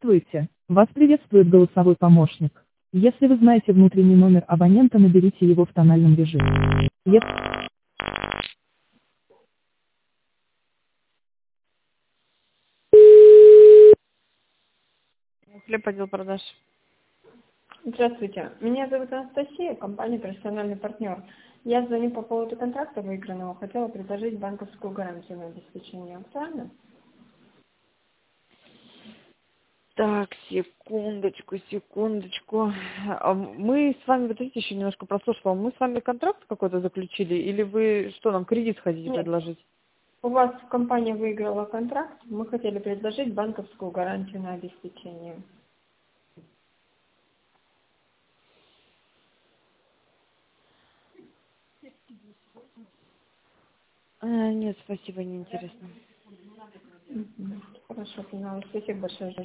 Здравствуйте, вас приветствует голосовой помощник. Если вы знаете внутренний номер абонента, наберите его в тональном режиме. Хлеб, отдел продаж. Здравствуйте, меня зовут Анастасия, компания «Профессиональный партнер». Я звоню по поводу контракта выигранного, хотела предложить банковскую гарантию на обеспечение. Правильно? Так, секундочку. Мы с вами, вот видите, еще немножко прослушивала. Мы с вами контракт какой-то заключили? Или вы что, нам кредит хотите Нет, предложить? у вас компания выиграла контракт, мы хотели предложить банковскую гарантию на обеспечение. Нет, спасибо, не интересно. Хорошо, поняла. Спасибо большое.